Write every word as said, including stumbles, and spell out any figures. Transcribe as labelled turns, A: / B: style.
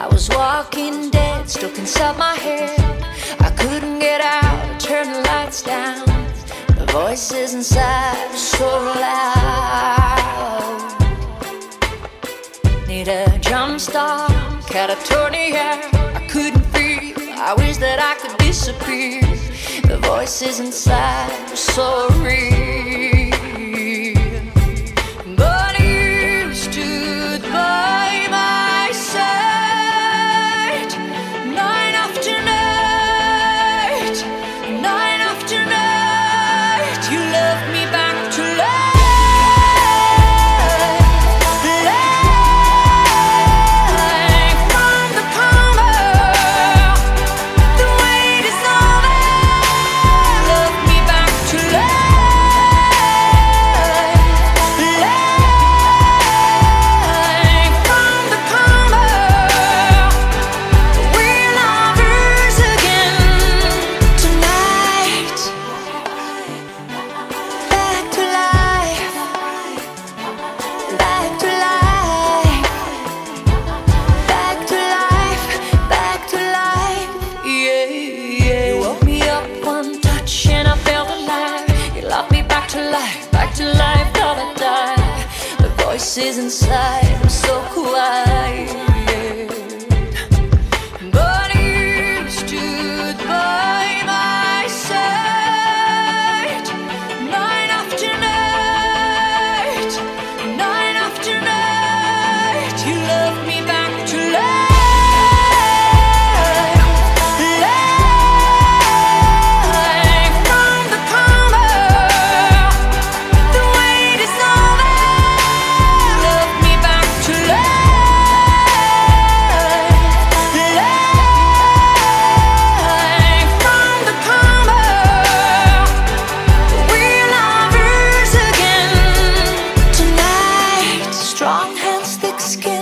A: I was walking dead, stuck inside my head. I couldn't get out, turn the lights down. The voices inside were so loud. Need a jump start, catatonia. I couldn't feel, I wish that I could disappear. The voices inside were so real. But you stood by my side, night after night, night after night. You loved me back to life. Voices inside, I'm so quiet. But you stood by my side, night after night, night after night. You loved me back to life. Strong hands, thick skin.